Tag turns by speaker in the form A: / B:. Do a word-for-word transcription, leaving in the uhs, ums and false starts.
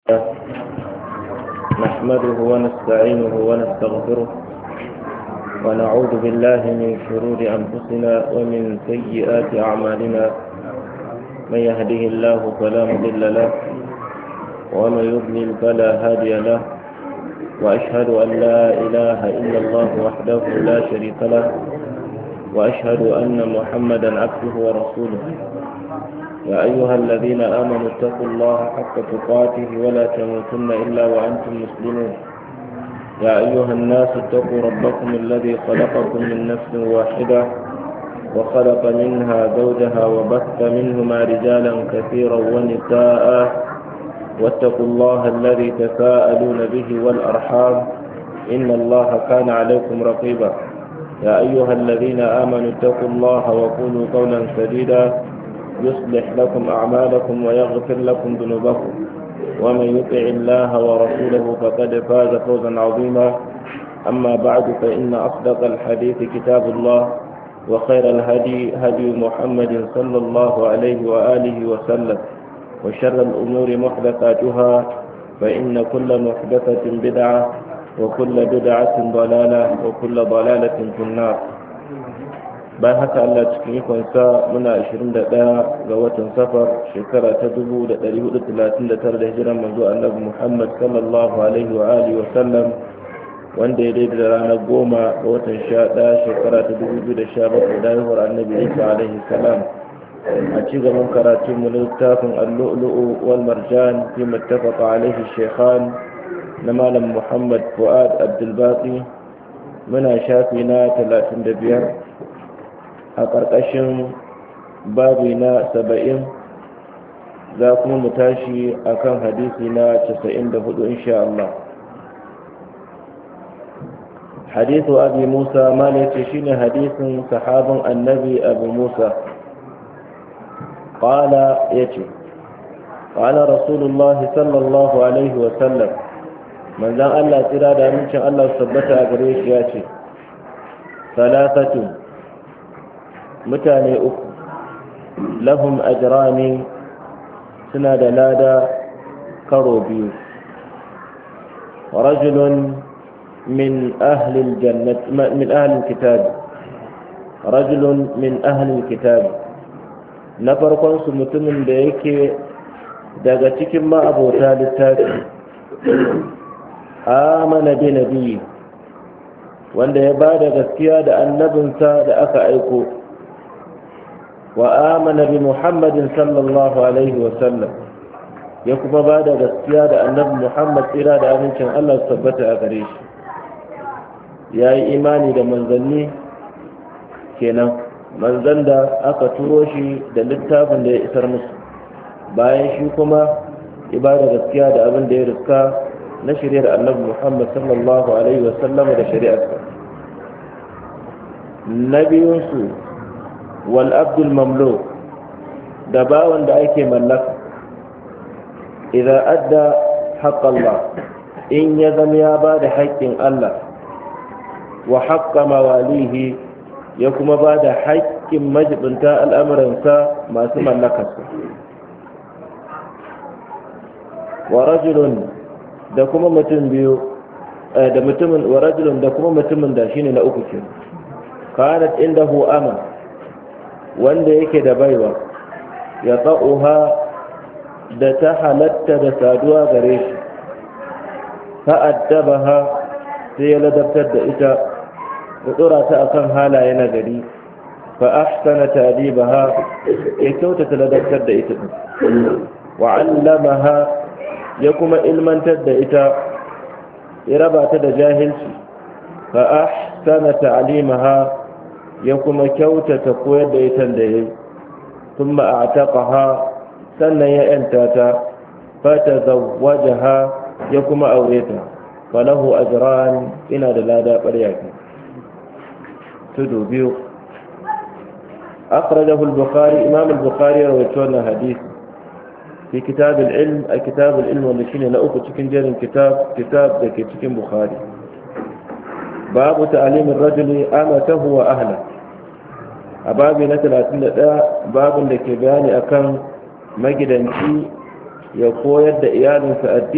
A: نحمده ونستعينه ونستغفره ونعوذ بالله من شرور أنفسنا ومن سيئات أعمالنا. من يهده الله فلا مضل له ومن يضلل فلا هادي له، وأشهد أن لا إله إلا الله وحده لا شريك له، وأشهد أن محمدا عبده ورسوله. يا أيها الذين آمنوا اتقوا الله حق تقاته ولا تموتن إلا وأنتم مسلمون. يا أيها الناس اتقوا ربكم الذي خلقكم من نفس واحدة وخلق منها زوجها وبث منهما رجالا كثيرا ونساء، واتقوا الله الذي تساءلون به والأرحام إن الله كان عليكم رقيبا. يا أيها الذين آمنوا اتقوا الله وقولوا قولا سديدا يصلح لكم أعمالكم ويغفر لكم ذنوبكم، ومن يطع الله ورسوله فقد فاز فوزا عظيما. أما بعد، فإن أصدق الحديث كتاب الله، وخير الهدي هدي محمد صلى الله عليه وآله وسلم، وشر الأمور محدثاتها، فإن كل محدثة بدعة وكل بدعة ضلالة وكل ضلالة في النار. bayan haka Allah cikin ikonsa muna ashirin da ɗaya ga watan safar shekara ta dubu da ɗari hudu talatin da tara da hijiran manzo annabi Muhammad sallallahu alaihi wa alihi wa sallam, wanda ya daidai da ranar goma ga watan sha ɗaya shekara ta dubu biyu da sha bakwai da haihuwar annabi Isa alaihi salam. a ci gaban karatun mu littafin al-lu'lu'u wal marjan fi muttafaqa alaihi shaykhan na malam Muhammad Fuad Abdul Baqi, muna shafi na talatin da biyar a ƙarƙashin babi na saba'in, za kuma mu tashi a kan hadisi na casa'in da hudu insha Allah. Hadisu Abi Musa mala ce shi ne hadisin sahabin annabi Abu Musa. Ƙala ya ce, ƙala Rasulullahi sallallahu Alaihi wasallam, manzan Allah tsira da amincin Allah sabbata a gare shi ya ce, Salatatun, mutane uku, lahum ajrani, suna da lada karo biyu. rajulun min ahli aljannat min ahli alkitab rajulun min ahli alkitab na farkon su mutumin da yake daga cikin ma'abota littafi, amana bi nabi, wanda ya ba da gaskiya da annabinsa da aka aiko, wa amana bi Muhammadin sallallahu alaihi wa sallam, ya kuma ba da gaskiya da annabi Muhammad tsira da amincin Allah su tabbata a gare shi. Ya yi imani da manzanni kenan, manzan da aka turo shi da littafin da ya isar musu, bayan shi kuma ya ba da gaskiya da abin da ya riska na shari'ar annabi Muhammad sallallahu alaihi wa sallam da shari'arsa. Na biyunsu wal abdul mamluk, da bawan da ake mallaka, idza adda haqqallah, in ya zama ya ba da haƙƙin Allah, wa haqqa mawalihi, ya kuma ba da haƙƙin majibinta al'amuransa masu mallakarsa. wa rajulun da kuma mutum biyu da mutumin wa rajulun da kuma mutumin da shine na uku ke kanat indahu ama, wanda yake da baiwa, ya ta'uha, da ta halatta da saduwa gare shi, fa'addabaha, sai ya ladabtar da ita, ya tsora ta akan halaye na gari, fa ahsana ta'dibaha, ya kyautata ladabtar da ita, wa 'allamaha, ya kuma ilmantar da ita, ya raba ta da jahilci, fa ahsana ta'limaha, ya kuma kyautata koyar da ita da yayi, thumma a'taqaha, sannan ya yanta ta, fa tazawwajaha, ya kuma aure ta, falahu ajran, ina da lada ɓarya ke tudu biyu. akhrajahu al-bukhari, imam al-bukhari rawaito wannan hadisi fi kitab al-ilm, a kitab al-ilm wanda shine na uku cikin jerin kitab kitab da ke cikin bukhari. babu ta'alimin rajuli amatahu wa ahla, a babi na talatin da ɗaya, babin da ke bayani akan magidanci ya koyar da iyalinsa addini